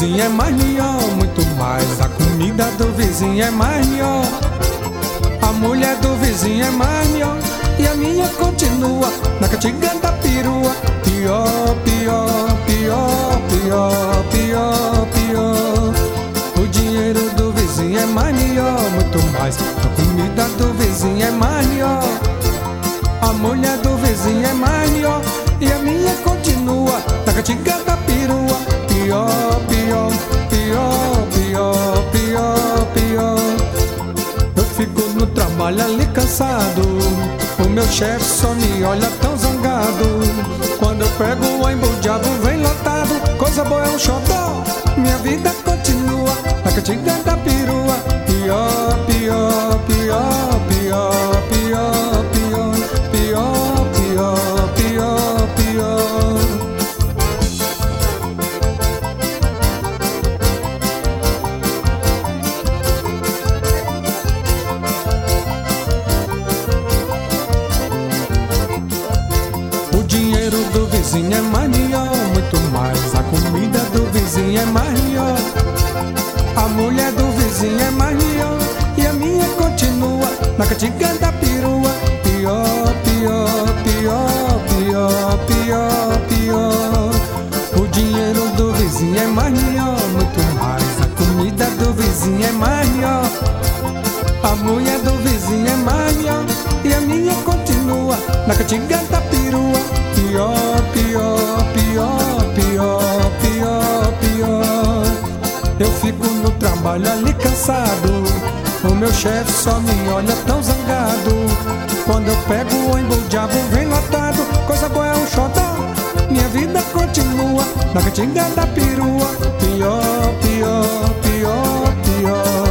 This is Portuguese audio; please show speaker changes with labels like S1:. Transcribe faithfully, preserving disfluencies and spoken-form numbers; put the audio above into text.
S1: vizinho é mais melhor, muito mais. A comida do vizinho é mais melhor. A mulher do vizinho é mais melhor. E a minha continua na cantiga da perua. Pior, pior, pior, pior, pior, pior. O dinheiro do vizinho é mais melhor, muito mais. A comida do vizinho é mais melhor. A mulher do vizinho é mais melhor. E a minha continua na cantiga da perua. Pior, pior, pior, pior, pior, pior. Eu fico no trabalho ali cansado. O meu chefe só me olha tão zangado. Quando eu pego o ônibus, o diabo vem lotado. Coisa boa é um xodó. Minha vida continua na cantiga da perua. Pior, pior, pior, pior, pior, pior, pior, pior, pior, pior. O dinheiro do vizinho é mais melhor, muito mais. A comida do vizinho é mais melhor. A mulher do vizinho é mais melhor. E a minha continua na cantiga da perua. Pior, pior, pior, pior, pior, pior. O dinheiro do vizinho é mais melhor, muito mais. A comida do vizinho é mais melhor. A mulher do vizinho é mais melhor. E a minha continua na cantiga da perua. Pior, pior, pior, pior, pior, pior. Eu fico no trabalho ali cansado. O meu chefe só me olha tão zangado. Quando eu pego o ônibus, o diabo vem lotado. Coisa boa é um xodó. Minha vida continua na cantiga da perua. Pior, pior, pior, pior.